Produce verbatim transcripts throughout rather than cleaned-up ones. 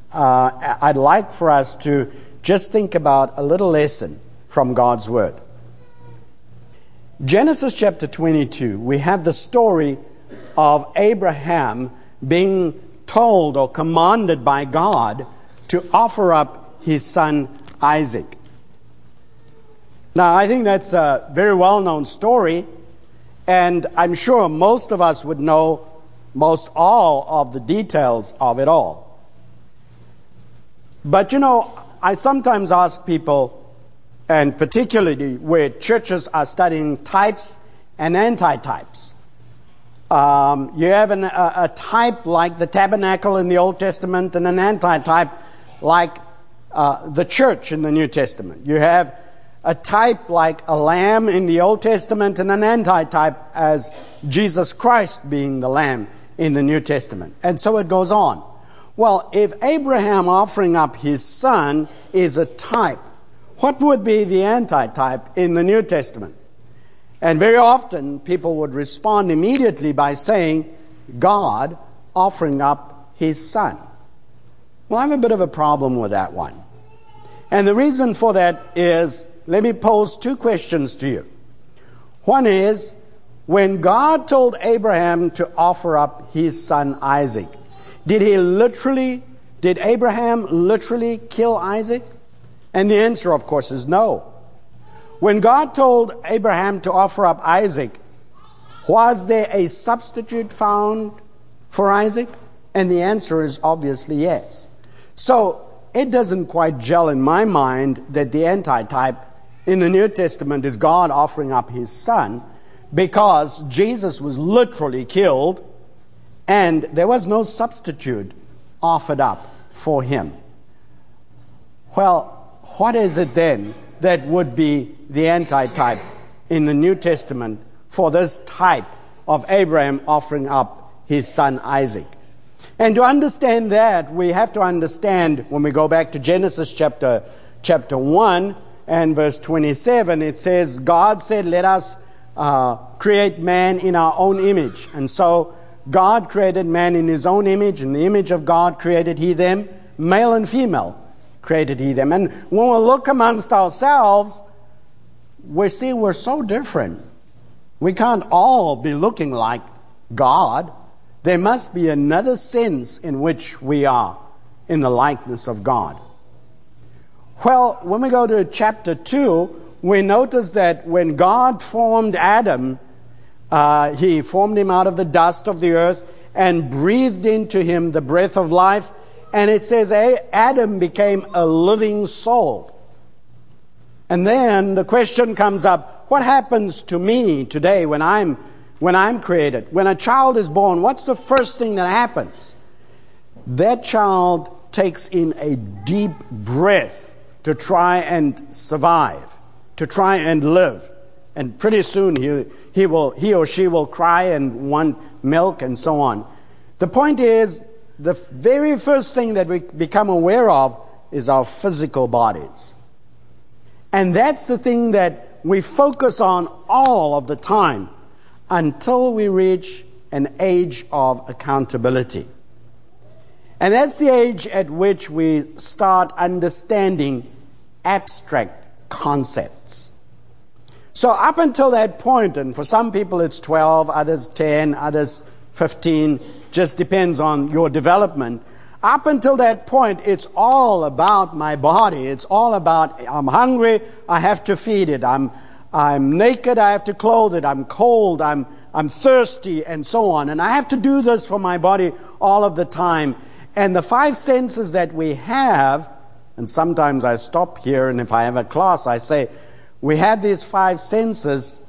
uh, I'd like for us to just think about a little lesson from God's Word. Genesis chapter twenty-two, we have the story of Abraham being told or commanded by God to offer up his son Isaac. Now, I think that's a very well-known story, and I'm sure most of us would know most all of the details of it all. But you know, I sometimes ask people, and particularly where churches are studying types and antitypes. Um, you have an, a, a type like the tabernacle in the Old Testament and an antitype like uh, the church in the New Testament. You have a type like a lamb in the Old Testament and an antitype as Jesus Christ being the lamb in the New Testament. And so it goes on. Well, if Abraham offering up his son is a type, what would be the antitype in the New Testament? And very often people would respond immediately by saying, God offering up his son. Well, I have a bit of a problem with that one. And the reason for that is, let me pose two questions to you. One is, when God told Abraham to offer up his son Isaac, did he literally, did Abraham literally kill Isaac? And the answer, of course, is no. When God told Abraham to offer up Isaac, was there a substitute found for Isaac? And the answer is obviously yes. So it doesn't quite gel in my mind that the antitype in the New Testament is God offering up his son, because Jesus was literally killed and there was no substitute offered up for him. Well, what is it then that would be the antitype in the New Testament for this type of Abraham offering up his son Isaac? And to understand that, we have to understand, when we go back to Genesis chapter, chapter one and verse twenty-seven, it says, God said, let us uh, create man in our own image. And so God created man in his own image. In the image of God created he them, male and female created he them. And when we look amongst ourselves, we see we're so different. We can't all be looking like God. There must be another sense in which we are in the likeness of God. Well, when we go to chapter two, we notice that when God formed Adam, uh, he formed him out of the dust of the earth and breathed into him the breath of life. And it says Adam became a living soul. And then the question comes up, what happens to me today when I'm when I'm created? When a child is born, what's the first thing that happens? That child takes in a deep breath to try and survive, to try and live. And pretty soon he, he, will, he or she will cry and want milk and so on. The point is, the very first thing that we become aware of is our physical bodies. And that's the thing that we focus on all of the time until we reach an age of accountability. And that's the age at which we start understanding abstract concepts. So up until that point, and for some people it's twelve, others ten, others fifteen, just depends on your development. Up until that point, it's all about my body. It's all about, I'm hungry, I have to feed it. I'm I'm naked, I have to clothe it. I'm cold, I'm I'm thirsty, and so on. And I have to do this for my body all of the time. And the five senses that we have, and sometimes I stop here, and if I have a class, I say, we have these five senses,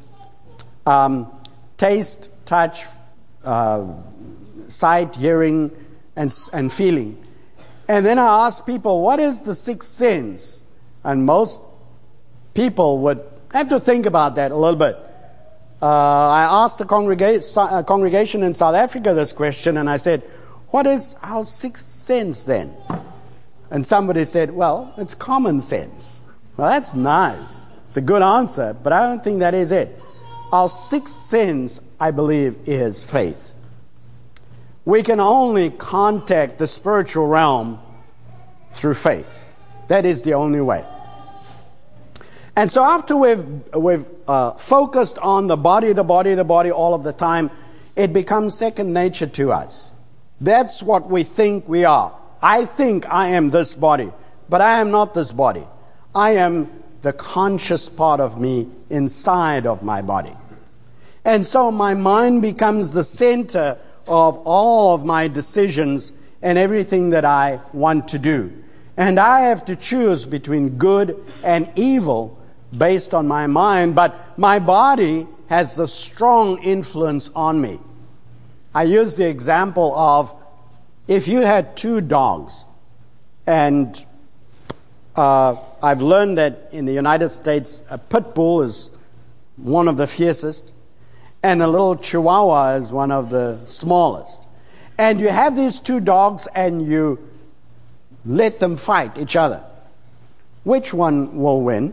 um, taste, touch, uh, sight, hearing, and, and feeling. And then I ask people, what is the sixth sense? And most people would have to think about that a little bit. Uh, I asked the congrega- uh, congregation in South Africa this question, and I said, what is our sixth sense then? And somebody said, well, it's common sense. Well, that's nice. It's a good answer, but I don't think that is it. Our sixth sense, I believe, is faith. We can only contact the spiritual realm through faith. That is the only way. And so after we've, we've uh, focused on the body, the body, the body all of the time, it becomes second nature to us. That's what we think we are. I think I am this body, but I am not this body. I am the conscious part of me inside of my body. And so my mind becomes the center of all of my decisions and everything that I want to do. And I have to choose between good and evil based on my mind, but my body has a strong influence on me. I use the example of if you had two dogs, and uh, I've learned that in the United States, a pit bull is one of the fiercest, and a little chihuahua is one of the smallest. And you have these two dogs and you let them fight each other. Which one will win?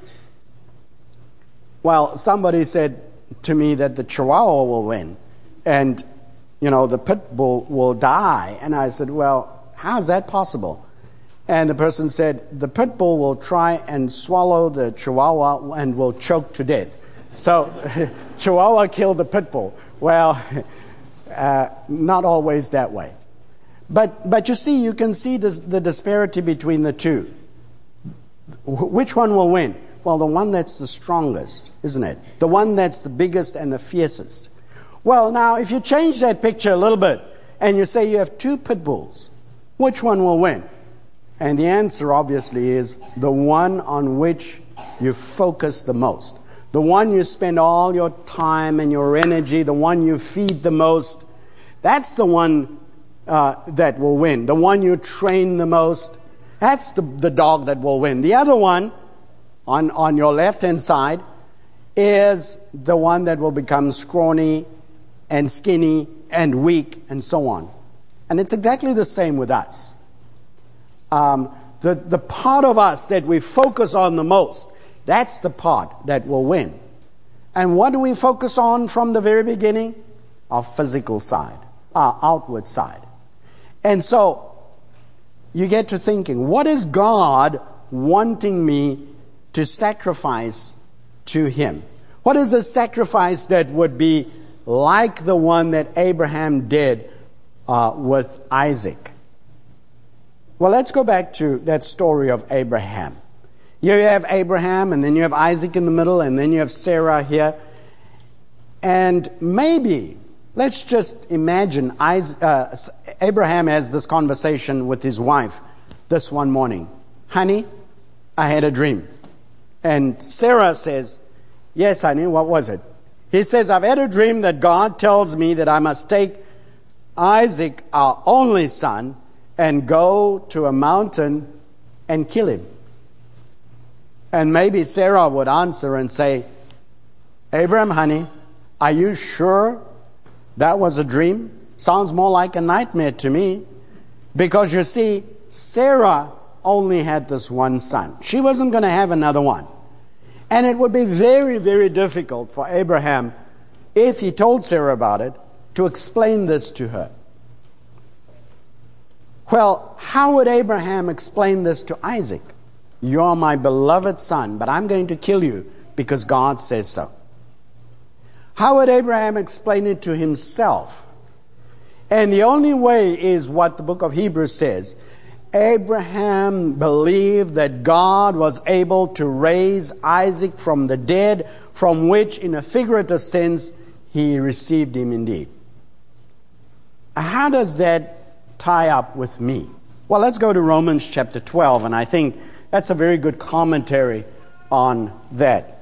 Well, somebody said to me that the chihuahua will win. And you know, the pit bull will die. And I said, well, how is that possible? And the person said, the pit bull will try and swallow the chihuahua and will choke to death. So, chihuahua killed the pit bull. Well, uh, not always that way. But, but you see, you can see this, the disparity between the two. Which one will win? Well, the one that's the strongest, isn't it? The one that's the biggest and the fiercest. Well, now, if you change that picture a little bit and you say you have two pit bulls, which one will win? And the answer, obviously, is the one on which you focus the most. The one you spend all your time and your energy, the one you feed the most, that's the one uh, that will win. The one you train the most, that's the, the dog that will win. The other one, on, on your left-hand side, is the one that will become scrawny and skinny and weak and so on. And it's exactly the same with us. Um, the, the part of us that we focus on the most, that's the part that will win. And what do we focus on from the very beginning? Our physical side, our outward side. And so you get to thinking, what is God wanting me to sacrifice to Him? What is a sacrifice that would be like the one that Abraham did uh, with Isaac? Well, let's go back to that story of Abraham. Here you have Abraham, and then you have Isaac in the middle, and then you have Sarah here. And maybe, let's just imagine Isaac, uh, Abraham has this conversation with his wife this one morning. Honey, I had a dream. And Sarah says, yes, honey, what was it? He says, I've had a dream that God tells me that I must take Isaac, our only son, and go to a mountain and kill him. And maybe Sarah would answer and say, Abraham, honey, are you sure that was a dream? Sounds more like a nightmare to me. Because you see, Sarah only had this one son. She wasn't going to have another one. And it would be very, very difficult for Abraham, if he told Sarah about it, to explain this to her. Well, how would Abraham explain this to Isaac? You are my beloved son, but I'm going to kill you because God says so. How would Abraham explain it to himself? And the only way is what the book of Hebrews says. Abraham believed that God was able to raise Isaac from the dead, from which, in a figurative sense, he received him indeed. How does that tie up with me? Well, let's go to Romans chapter twelve, and I think that's a very good commentary on that.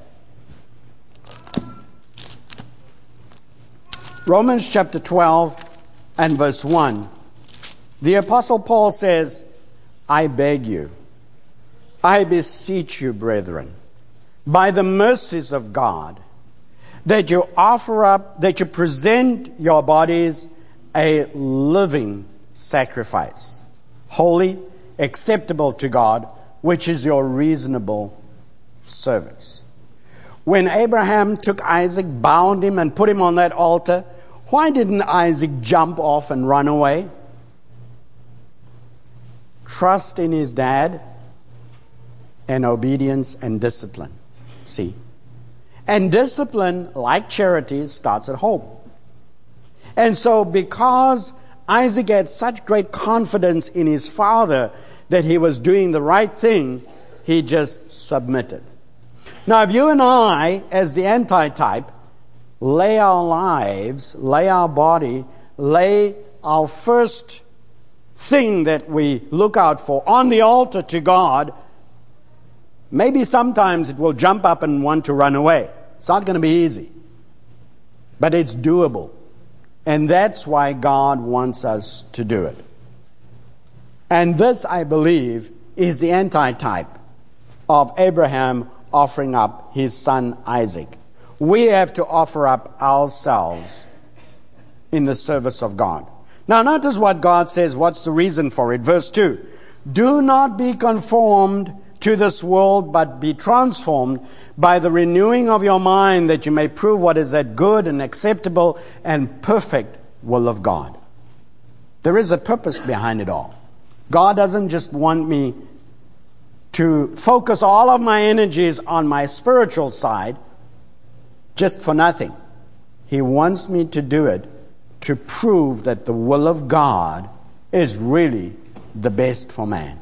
Romans chapter twelve and verse one. The Apostle Paul says, I beg you, I beseech you, brethren, by the mercies of God, that you offer up, that you present your bodies a living sacrifice, holy, acceptable to God, which is your reasonable service. When Abraham took Isaac, bound him, and put him on that altar, why didn't Isaac jump off and run away? trust in his dad, and obedience and discipline. See? And discipline, like charity, starts at home. And so because Isaac had such great confidence in his father that he was doing the right thing, he just submitted. Now, if you and I, as the antitype, lay our lives, lay our body, lay our first thing that we look out for on the altar to God, maybe sometimes it will jump up and want to run away. It's not going to be easy. But it's doable. And that's why God wants us to do it. And this, I believe, is the antitype of Abraham offering up his son Isaac. We have to offer up ourselves in the service of God. Now notice what God says. What's the reason for it? Verse two. Do not be conformed to this world, but be transformed by the renewing of your mind, that you may prove what is that good and acceptable and perfect will of God. There is a purpose behind it all. God doesn't just want me to focus all of my energies on my spiritual side just for nothing. He wants me to do it to prove that the will of God is really the best for man.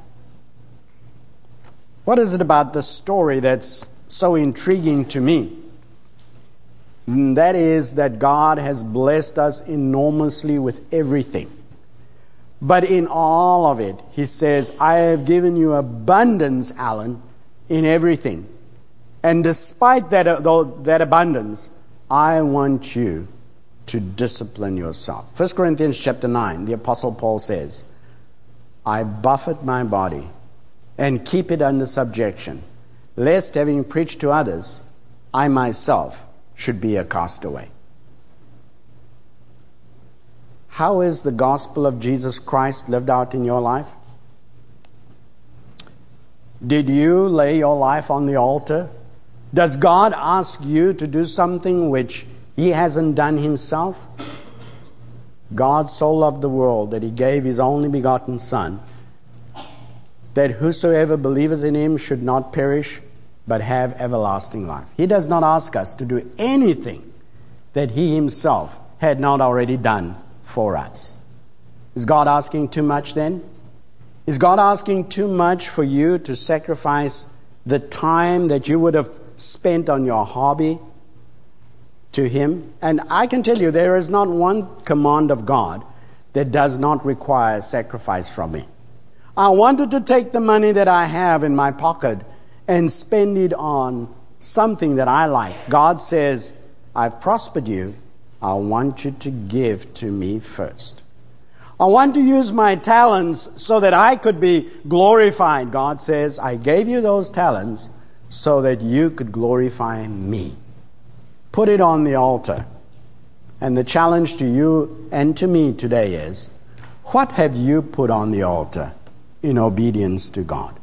What is it about this story that's so intriguing to me? And that is that God has blessed us enormously with everything. But in all of it, He says, I have given you abundance, Alan, in everything. And despite that, uh, that abundance, I want you to discipline yourself. First Corinthians chapter nine, the Apostle Paul says, I buffet my body and keep it under subjection, lest having preached to others, I myself should be a castaway. How is the gospel of Jesus Christ lived out in your life? Did you lay your life on the altar? Does God ask you to do something which He hasn't done Himself? God so loved the world that He gave His only begotten Son, that whosoever believeth in Him should not perish, but have everlasting life. He does not ask us to do anything that He Himself had not already done for us. Is God asking too much then? Is God asking too much for you to sacrifice the time that you would have spent on your hobby to Him? And I can tell you, there is not one command of God that does not require sacrifice from me. I wanted to take the money that I have in my pocket and spend it on something that I like. God says, I've prospered you. I want you to give to me first. I want to use my talents so that I could be glorified. God says, I gave you those talents so that you could glorify me. Put it on the altar. And the challenge to you and to me today is, what have you put on the altar in obedience to God?